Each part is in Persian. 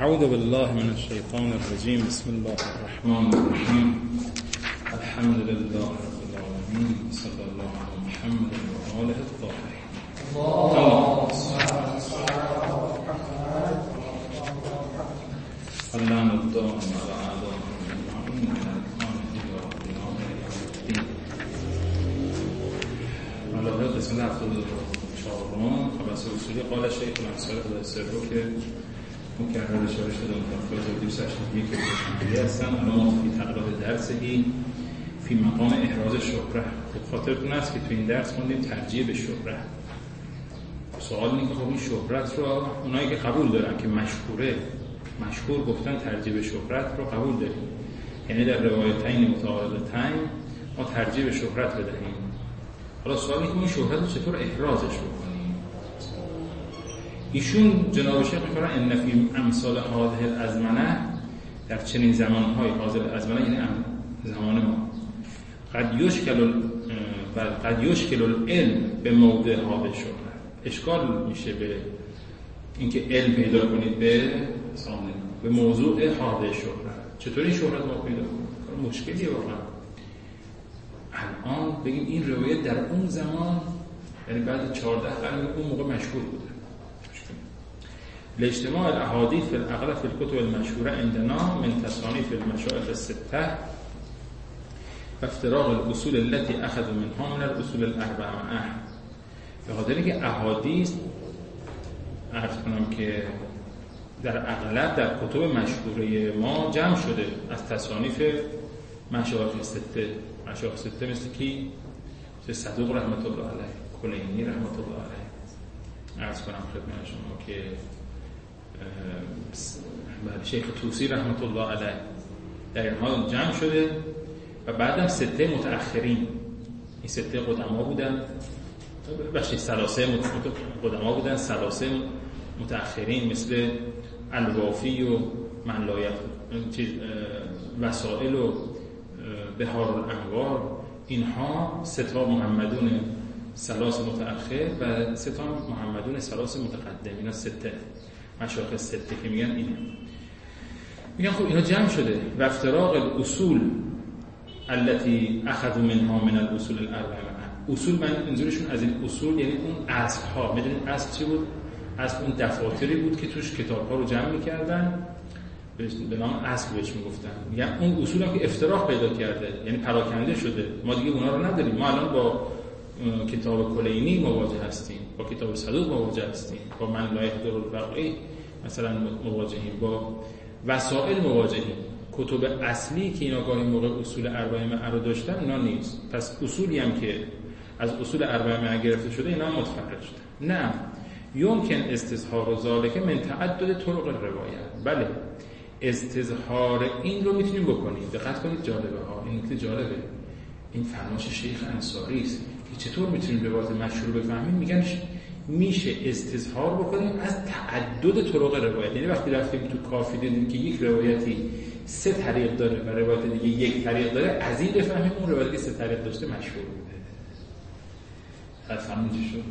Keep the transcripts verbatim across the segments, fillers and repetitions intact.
اعوذ بالله من الشیطان الرجیم. بسم الله الرحمن الرحیم. الحمد لله رب العالمین. صلی الله علی محمد و آله الطاهرین. اللهم اللهم الدائم على اعدائهم اجمعین من الان الى قیام الدین. ملاحظه قسمت هفتاد و چهارم خلاصه اصولی قال شیخ الانصاری خدا سره که مکرر اشاره شده متفاوت دویست و هشتاد و یک کتابی هستن. الان ما فی تقریبات درسی فی مقام احراز شهره. خب خاطرتون هست که تو این درس خوندیم ترجیح به شهره. سوال اینه که خب این شهرت رو اونایی که قبول دارن که مشهوره مشهور گفتن ترجیح به شهرت رو قبول داریم، یعنی در روایتین متعارضتین ما ترجیح به شهرت بدهیم. حالا سوال اینه که این شهرت رو چطور احرازش بکنیم؟ ایشون جناب شیخ می‌فرمایند ان فی امثال هذه الازمنه، در چنین زمان‌های هذه الازمنه یعنی زمان ما، قد یشکل بل قد یشکل العلم به موضع هذه شهرت. اشکال میشه به اینکه علم پیدا کنید به سامنے به موضوع هذه شهرت. چطور این شهرت ما پیدا کنیم؟ مشکلیه واقعا. الان بگیم این روایت در اون زمان، یعنی بعد چهارده قرن اون موقع مشهور بوده. لاجتماع الاحاديث في الاغلب في الكتب المشهوره عندنا من تصانيف المشايخ السته و افتراق الاصول التي اخذوا منها من الاصول الاربعه. به خاطر اینکه احادیث عرض کنم که در اغلب در کتب مشهوره ما جمع شده از تصانیف مشایخ سته. مشایخ سته مثل کی؟ مثل صدوق رحمت الله علیه، کلینی رحمت الله علیه، عرض کنم خدمت شما که بعد شیخ طوسی رحمت الله علیه در اینها جمع شده و بعدم سته متأخرین. این سته قدما بودن، بخشی سلاسه قدما بودن، سلاسه متأخرین مثل الوافی و من لایق چیز وسائل و بهار الانوار. اینها ستا محمدون سلاس متأخر و ستا محمدون سلاس متقدم. اینا سته مشایخ سته که میگن اینه. میگن خب اینا جمع شده و افتراق الاصول التي اخذوا منها من الاصول الاربعه. اصول من منظورشون از این اصول یعنی اون اصل ها. میدونید اصل چی بود؟ اصل اون دفاتری بود که توش کتاب ها رو جمع میکردن، به نام اصل بهش میگفتن. میگن اون اصول هم که افتراق پیدا کرده، یعنی پراکنده شده، ما دیگه اونا رو نداریم. ما الان با کتاب کلینی مواجه هستیم، با کتاب صدوق مواجه هستیم، با من لایق دارالفقهی مثلا مواجهیم، با وسائل مواجهیم. کتب اصلی که اینا گاهی موقع اصول اربعه مئه رو داشتن اونا نیست. پس اصولی هم که از اصول اربعه مئه گرفته شده اینا هم متفرق شده. نه، یمکن استظهار ذالک من تعدد طرق الروایت. بله، استظهار این رو میتونیم بکنیم. دقت کنید جالبه ها، این نکته جالبه. این فرمایش شیخ انصاری است که چطور میتونیم روایت مشهور بفهمیم. میگن میشه استظهار بکنیم از تعدد طرق روایت. یعنی وقتی رفتیم تو کافی دیدیم که یک روایتی سه طریق داره و روایت دیگه یک طریق داره، از این بفهمیم اون روایتی که سه طریق داشته مشهور بوده. حد فهمیدی شد؟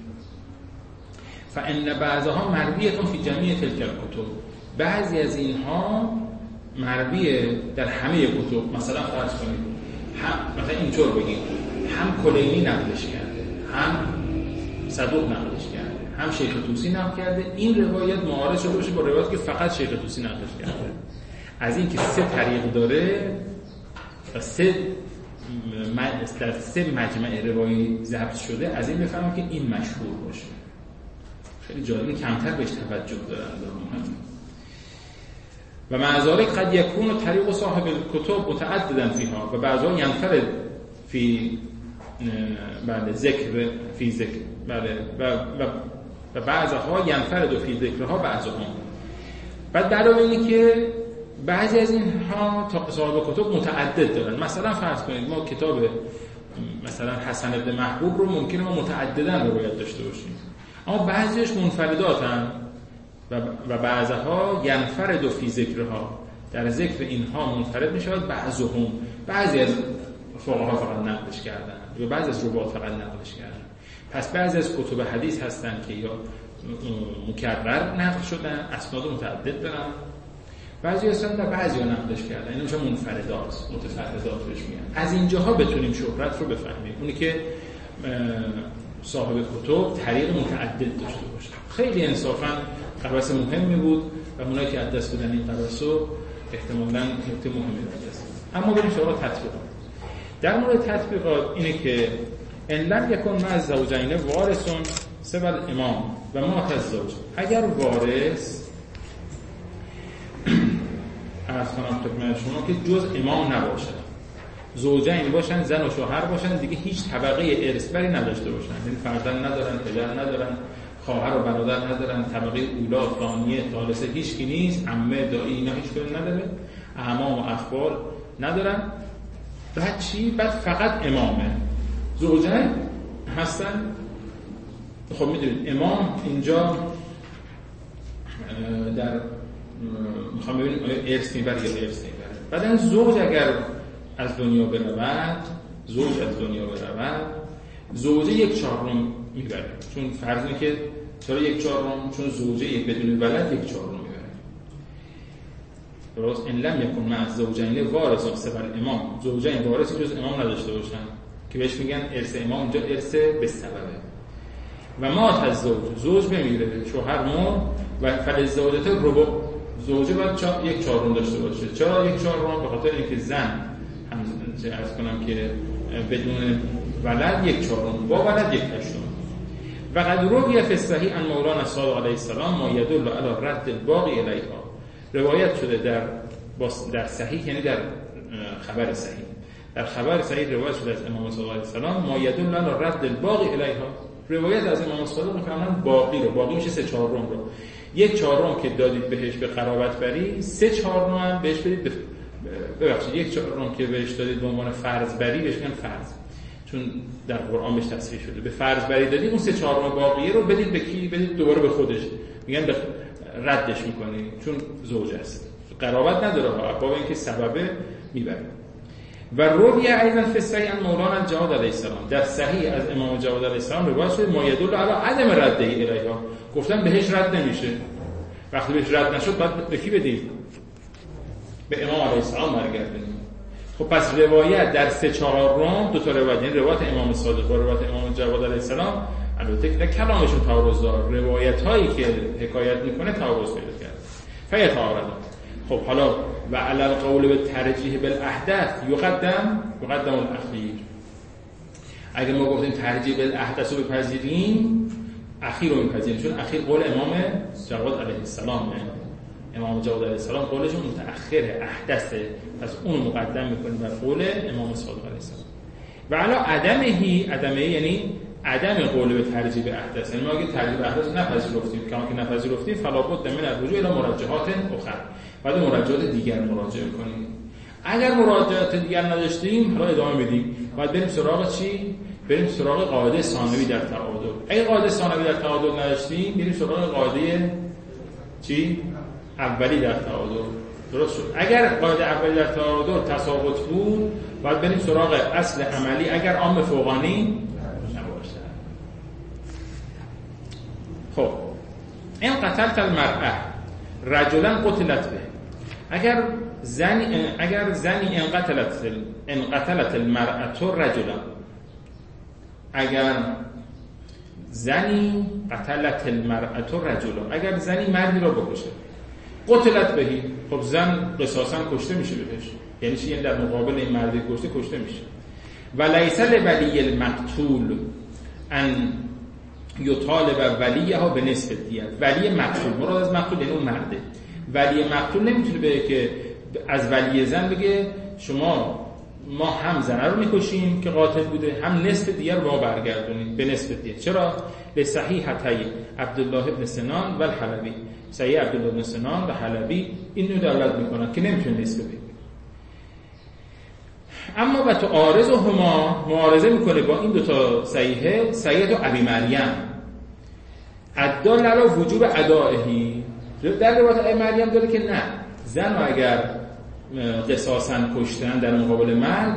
فان بعضها مرویه فی جمیع تلک الکتب. بعضی از اینها مرویه در همه کتب. مثلا فرض کنید هم مثلا اینطور بگیم هم کلینی نقلش کرده، هم صدوق نقلش کرده، هم شیخ طوسی نقل کرده. این روایت معارض شده باشه با روایتی که فقط شیخ طوسی نقلش کرده. از این که سه طریق داره و سه در سه مجمع روایی ضبط شده، از این بفهمم که این مشهور باشه. خیلی جالبه، کمتر بهش توجه دارن. و مع ذلك قد يكون طریق صاحب الكتب متعددا فيها و بعضها ينفرد في بعد ذکر فی ذکر بله و و و بعضها ينفرد فی ذکرها بعضهم. بعد علاوه اینه که بعضی از اینها صاحب کتب متعدد دارن. مثلا فرض کنید ما کتاب مثلا حسن بن محبوب رو ممکنه ما متعددا روایت داشته باشیم، اما بعضیش منفرداتن و و بعضها ینفرد فی ذکرها، در ذکر اینها منفرد میشود. بعضهم بعضی از فقها فقط نقلش کردن و بعضی از روات فقط نقلش کردن. پس بعضی از کتب حدیث هستن که یا مکرر نقل شدن، اسناد متعدد دارن، بعضی اصلا در بعضی ها نقدش کردن، اینو میشه منفردات، متفردات بهش میگن. از اینجاها بتونیم شهرت رو بفهمیم، اونی که صاحب کتب طریق متعدد داشته باشه. خیلی انصافا قبس مهمی بود و اونایی که از دست بدن این قبسو احتمالاً نکته مهمی داشت. اما بریم سراغ تطبیقات. در مورد تطبیقات اینه که ان لم یکن مع الزوجین وارث سوى الامام و مات الزوج، اگر وارث از کنم خدمت شما که جز امام نباشه، زوجین باشن، زن و شوهر باشن، دیگه هیچ طبقه ارث بری نداشته باشن، یعنی فرزند ندارن، پدر ندارن، خواهر و برادر ندارن، طبقه اولا، ثانیه، ثالثه هیچ کی نیست، عمه، دایی اینا هیچ کدوم نداره، اعمام و اخوال ندارن. بعد چی؟ بعد فقط امامه. زوجین هستن. خب میدونید امام اینجا در میخوام ببینیم آیا ارث میبره یا ارث نمیبره. بعدن زوج اگر از دنیا برود، زوج از دنیا برود، زوجه یک چهارم میبره. چون فرض اینه که چرا یک چهارم؟ چون زوجه بدون ولد یک چهارم میبره. درست؟ ان لم یکن مع الزوجین وارث سوى الامام، زوجین وارثی جز امام نداشته باشن که بهش میگن ارث امام، اونجا ارث به سببه. و مات الزوج، زوج بمیره، شوهر مرد، و فللزوجة الربع، زوجه باید چا... یک چهارم داشته باشه. چرا یک چهارم؟ به خاطر اینکه زن هم عرض کنم که بدون ولد یک چهارم، با ولد یک هشتم. و قد روی فی الصحیح عن مولانا صادق علیه السلام ما یدل علی رد الباقی الیها، روایت شده در در صحیح، یعنی در خبر صحیح، در خبر صحیح روایت شده از امام صادق علیه السلام ما یدل علی رد الباقی الیها، روایت از امام صادق میفهمن باقی رو، باقی میشه سه چهارم رو، یک چهارم که دادید بهش به قرابت بری، سه چهارم هم بهش بدید ببخشید یک چهارم که بهش دادید به عنوان فرض بری بهش میگن فرض، چون در قرآن بهش تصریح شده، به فرض بری دادید، اون سه چهارم باقیه رو بدید به کی؟ بدید دوباره به خودش، میگن ردش میکنی چون زوج است، قرابت نداره ها، بابا اینکه سببه میبره. و روی ایضا فی الصحیح عن مولانا جواد علیه السلام، در صحیح از امام جواد علیه السلام روایت شده ما یدل علی عدم رده الیها، گفتن بهش رد نمیشه، وقتی بهش رد نشد بعد به کی بدید؟ به امام علیه السلام برگردونید. خب پس روایت در سه چهارم دو تا روایت، یعنی روایت امام صادق و روایت امام جواد علیه السلام، البته که کلامشون تعارض داره، روایت هایی که حکایت میکنه تعارض پیدا کرده. فیتعارض. خب حالا و علی القول بالترجیح بالاحدث یقدم یقدم الاخیر، اگه ما گفتیم ترجیح بالاحدث رو بپذیریم، اخیر رو میپذیریم، چون اخیر قول امام جواد علیه السلام، امام جواد علیه السلام قولشون متأخره، احدثه، پس اون مقدم میکنیم بر قول امام صادق علیه السلام. و علی عدمهی، عدمه یعنی عدم قول به ترجیح احدث، یعنی ما اگه ترجیح احدث نپذیرفتیم، کما که نپذیرفتیم فلا بد من الرجوع الی مراجعات اخرى، بعد مراجعات دیگر مراجعه کنیم. اگر مراجعات دیگر نداشتیم حالا ادامه میدیم، باید بریم سراغ چی؟ بریم سراغ قاعده ثانوی در تعادل. اگه قاعده ثانوی در تعادل نداشتیم بریم سراغ قاعده چی؟ اولی در تعادل. درست شد. اگر قاعده اولی در تعادل تساوت بود باید بریم سراغ اصل عملی اگر عام فوقانی نباشه. خب این قتلت المرأه رجلا قتلت به، اگر زنی اگر زنی انقتلت انقتلت المرأة رجلا، اگر زنی قتلت المرأة رجلا، اگر زنی مردی را بکشه، قتلت بهی، خب زن قصاصا کشته میشه بهش، یعنی چی؟ یعنی در مقابل این مردی کشته کشته میشه. و لیس لولی المقتول ان یطالب ولیها به نصف دیت، ولی مقتول، مراد از مقتول یعنی اون مرده، ولی مقتول نمیتونه بگه که از ولی زن بگه شما ما هم زن رو میکشیم که قاتل بوده، هم نصف دیگر رو با برگردونید به نصف دیت. چرا؟ به صحیحتی عبدالله ابن سنان و الحلبی، صحیح عبدالله ابن سنان و حلبی اینو دلالت میکنن که نمیتونه نصف بگه. اما و تو عارض و هما معارضه میکنه با این دوتا صحیحه، صحیح و ابی مریم ادال علی وجوب ادائهی، در روایت ابی مریم داره که نه، زن رو اگر قصاصاً کشتن در مقابل مرد،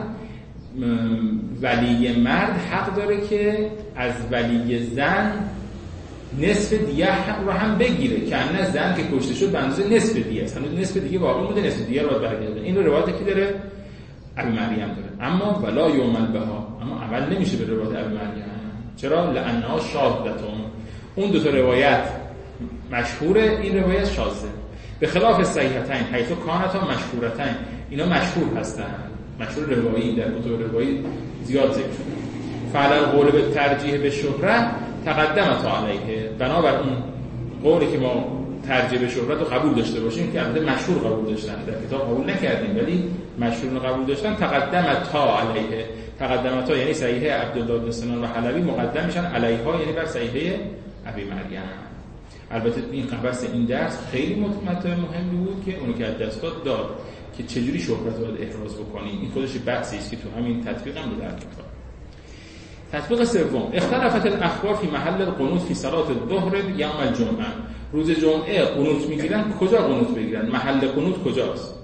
ولی مرد حق داره که از ولی زن نصف دیه رو هم بگیره که ان زن که کشته شد به اندازه نصف دیه است، هنوز نصف دیگه باقی مونده، نصف دیه رو باید برگردونه. این رو روایت کی داره؟ ابی مریم داره. اما ولا یعمل بها، اما عمل نمیشه به روایت ابی مریم. چرا؟ لانها شاذتون. اون دو تا روایت مشهوره، این روایت شاذه. به خلاف صحیحتین حیث کانتا مشهورتین، اینا مشهور هستن، مشهور روایی در کتب روایی زیاد ذکر شده. فعلا قول به ترجیح به شهرت تقدم تا علیه، بنابر اون قولی که ما ترجیح به شهرت رو قبول داشته باشیم که البته مشهور قبول داشتن، در کتاب قبول نکردیم ولی مشهور رو قبول داشتن، تقدم تا علیه. تقدم تا یعنی صحیحه عبدالله بن سنان و حلبی مقدم میشن علیها، یعنی بر صحیحه ابی مریم. البته این قبس این درس خیلی مطمئن مهمی بود که اونو که از دست داد داد که چجوری شهرت رو باید احراز بکنیم. این خودش بحثی است که تو همین تطبیق هم در کتاب. تطبیق سوم، اختلافت الاخبار فی محل القنوت فی صلات الظهر یوم الجمعه. روز جمعه قنوت میگیرن، کجا قنوت بگیرن؟ محل قنوت کجاست؟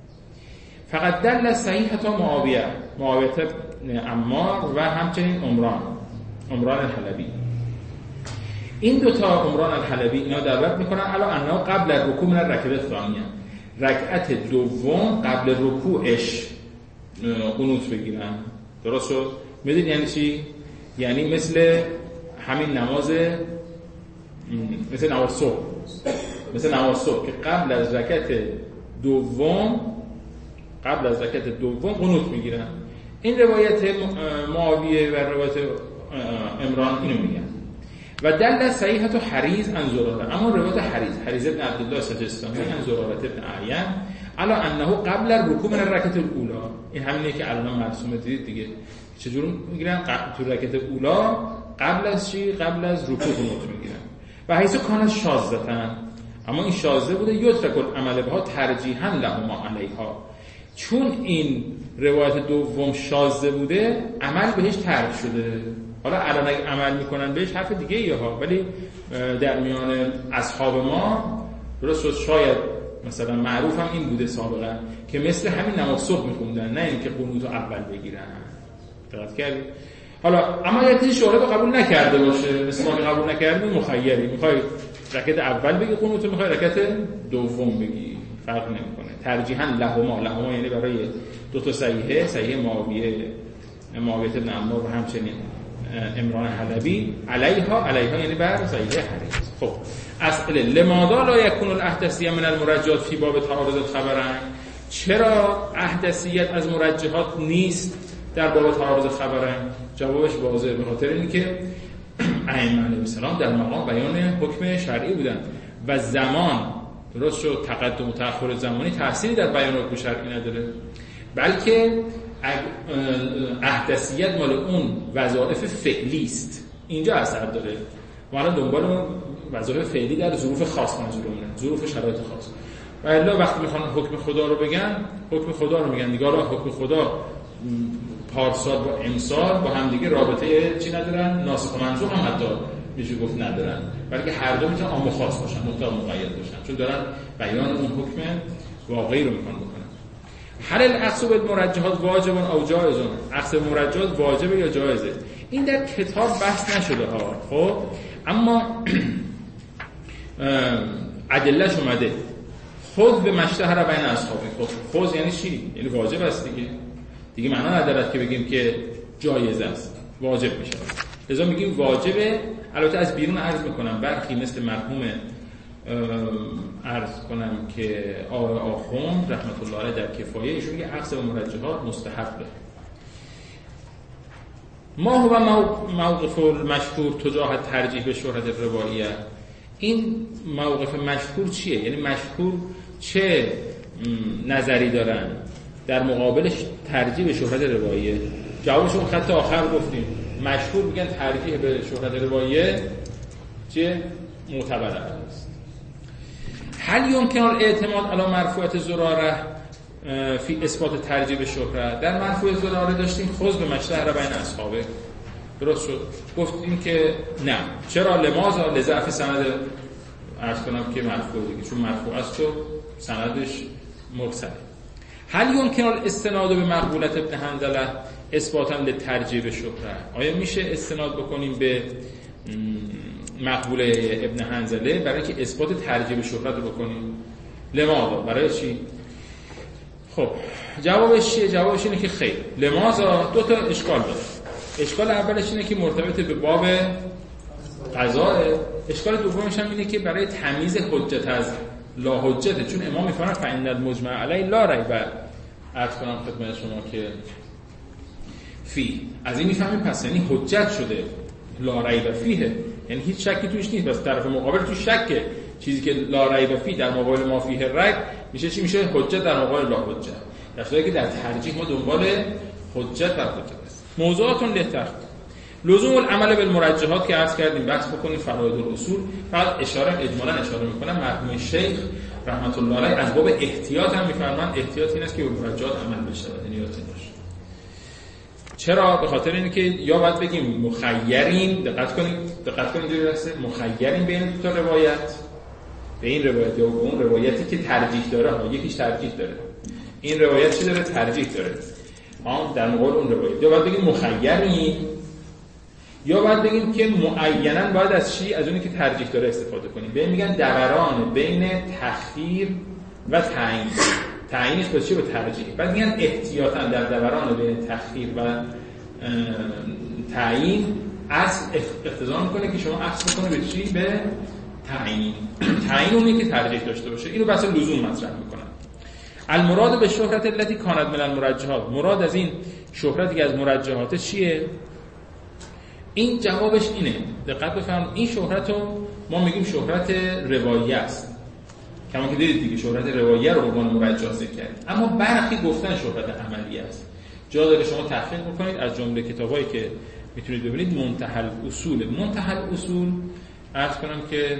فقط دل صحیحه معاویه، معاویه بن عمار و همچنین عمران، عمران الحلبی. این دو تا عمران الحلبی اینا دعوت میکنن الا انه قبل رکوع من رکعت ثانیه، رکعت دوم قبل رکوعش قنوت بگیرن. درست شد؟ میدونید یعنی چی؟ یعنی مثل همین نماز، مثل نماز صبح، مثل نماز صبح که قبل از رکعت دوم قبل از رکعت دوم قنوت میگیرن. این روایت معاویه و روایت عمران اینو میگن. و دل صحیحه حریز عن زراره، اما روایت حریز حریز ابن عبدالله سجستانی عن زراره ابن اعین الا انه قبل الرکوع من الرکعه الاولى. این همینه که الان مرسومه دیدید دیگه. چجور میگیرن؟ تو رکعت اولا قبل از چی؟ قبل از رکوع قنوت میگیرن. و حیث کانت شاذتن، اما این شاذه بوده، یترک العمل بها ترجیحا لهما علیها. چون این روایت دوم شاذه بوده عمل بهش ترک شده. حالا الان اگه عمل میکنن بهش حرف دیگه ایه ها، ولی در میان اصحاب ما درست شاید مثلا معروف هم این بوده سابقا که مثل همین نماز صبح میخوندن، نه اینکه قنوت رو اول بگیرن. دقت کردید؟ حالا اما اگه کسی شهرت رو قبول نکرده باشه، مثل ما که قبول نکردیم، مخیری، میخوای رکعت اول بگی قنوت، میخوای رکعت دوم بگی، فرق نمیکنه. ترجیحاً لهما، لهما یعنی برای دو تا صحیحه، صحیح معاویه معاویه بن عمار و همچنین عمران حلبی علیها، علیها یعنی بر صحیح حریز. خب اسئله لماذا لا یکون الاحدثیه من المرجحات فی باب تعارض الخبرین؟ چرا احدثیت از مرجحات نیست در باب تعارض خبرین؟ جوابش واضحه، به خاطر اینکه ائمه علیهم السلام در مقام بیان حکم شرعی بودن و زمان درست شد، تقدم و تأخر زمانی تأثیری در بیان حکم شرعی نداره، بلکه احدثیت مال اون وظایف فعلی است، اینجا اثر داره. ما الان دنبال اون وظایف فعلی در ظروف خاص منظورمونه، ظروف شرایط خاص. و الا وقتی میخوان حکم خدا رو بگن، حکم خدا رو میگن دیگه. را حکم خدا پارسال با امسال با هم دیگه رابطه چی ندارن، ناسخ و منسوخ هم حتی میشه گفت ندارن، بلکه هر دو میتونن عام و خاص باشن، مطلق مقید باشن، چون دارن بیان اون حکم واقعی رو میخوان بکنن. هل الاخذ بالمرجحات واجب او جایز؟ اخذ مرجحات واجبه یا جایزه؟ این در کتاب بحث نشده ها، خب اما ادلهش اومده. خود به مشتهر بین اصحابی. خود خود یعنی چی؟ یعنی واجب است دیگه. دیگه معنا نداره که بگیم که جایز است، واجب میشه. لذا میگیم واجبه. البته از بیرون عرض میکنم برخی مثل مرحوم عرض کنم که آقای آخوند رحمت الله علیه در کفایه ایشون میگه اخذ به مرجحات مستحبه. ما هو موقف المشهور تجاه ترجیح به شهرت رواییه. این موقف مشهور چیه؟ یعنی مشهور چه نظری دارن در مقابلش ترجیح به شهرت رواییه؟ جوابشون خط آخر گفتیم. مشهور میگن ترجیح به شهرت رواییه چه معتبر است. هل يمكن الاعتماد على مرفوعات زراره فی اثبات ترجیح به شهرت؟ در مرفوع زراره داشتیم خذ به مشتهر بین اصحابه، درست شد. گفتیم که نه. چرا؟ لماذا؟ لضعف سند عرض کنم که مرفوع دیگه، چون مرفوع است و سندش مرسل. هل يمكن الاستناد به مقبولت ابن حنظله اثباتا لترجیح به شهرت؟ آیا میشه استناد بکنیم به مقبوله ابن حنظله برای اینکه اثبات ترجیح شهرت رو بکنیم. لماذا؟ برای چی؟ خب جوابش چیه؟ جوابش اینه که خیر. لماذا دو تا اشکال داره. اشکال اولش اینه که مرتبط به باب قضاء. اشکال دومش هم اینه که برای تمییز حجت از لا حجت، چون امام میفرماید فإن المجمع علیه لا ریب. عرض کنم خدمت شما که فی از این میفهمیم پس یعنی حجت شده، لا ریب فیه، یعنی هیچ شکی توش نیست، بس طرف مقابل توش شکه. چیزی که لا ریب فی در مقابل ما فیه ریب میشه چی؟ میشه حجت در مقابل لا حجت. در صورتی که در ترجیح ما دنبال حجت بر حجت است. موضوعاتون لهتر لزوم العمل بالمرجحات که عرض کردیم، بحث بکنیم فراید الاصول. فقط اشاره اجمالا اشاره میکنم مرحوم شیخ رحمت الله علیه از باب احتیاط هم میفرمایند احتیاط این است که مرجحات عمل بشه. یعنی چرا؟ به خاطر اینه که یا باید بگیم مخیریم، دقت کنید دقت کنید درسته، مخیریم بین دو تا روایت، به این روایت یا اون روایتی که ترجیح داره ها، یکیش ترجیح داره، این روایت چی داره؟ ترجیح داره ها در مقابل اون روایت. یا باید بگیم مخیریم، یا باید بگیم که معینا باید از چی؟ از اونی که ترجیح داره استفاده کنیم. به این میگن دوران بین تخییر و تعیین. تعیینش با چی؟ با ترجیح. بعد میگن احتیاطاً در دوران بین تخییر و تعیین اصل اقتضا میکنه که شما اصل بکنه به چی؟ به تعیین. تعیین اونی که ترجیح داشته باشه. اینو بحث لزوم مطرح میکنن. المراد به شهرت التي كانت من المرجحات، مراد از این شهرتی که از مرجحات چیه؟ این جوابش اینه، دقت بفرمایید، این شهرت رو ما میگیم شهرت روایه است. کما که دیدید دیگه شهرت روایه رو به عنوان مرجح ذکر کردیم. اما برخی گفتن شهرت عملی است. جا داره شما تحقیق بکنید از جمله کتابایی که میتونید ببینید. منتهى الاصول، منتهى الاصول عرض کنم که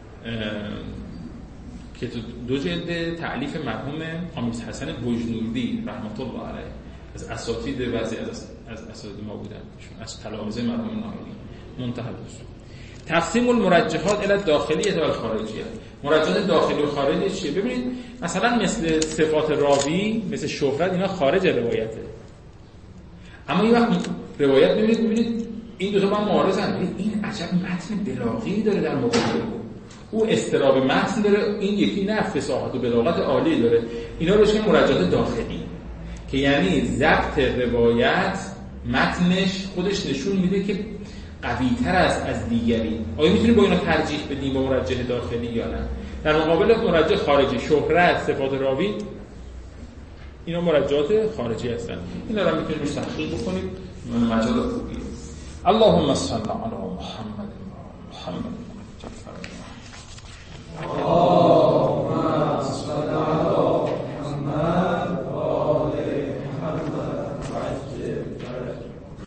که دو جلد تألیف مرحوم حامد حسن بجنوردی رحمت الله علیه از اساتید بعضی از از اساتید ما بودن، چون از تلامذه مرحوم ناهیدی. منتهى الاصول. تقسیم المرجحات الی الداخلیه و الخارجیه. مرجحات داخلی و خارجی چیه؟ ببینید مثلا مثل صفات راوی، مثل شهرت، اینا خارج روایته. اما یه وقت روایت میبینید میبینید این دو تا با هم معارضن. این عجب متن بلاغی داره در مقابل او. او استراب متن داره، این یکی نه فصاحت و بلاغت عالی داره. اینا رو میگن مرجحات داخلی، که یعنی ضبط روایت متنش خودش نشون میده که قوی‌تر است از دیگری. آیا میتونیم با اینا ترجیح بدیم با مرجح داخلی یا نه؟ در مقابل مرجح خارجی، شهرت، صفات راوی، اینا مرجحات خارجی هستن. اینا رو میتونیم روش تحقیق بکنیم. مجال خوبیه. اللهم صل علی محمد و محمد.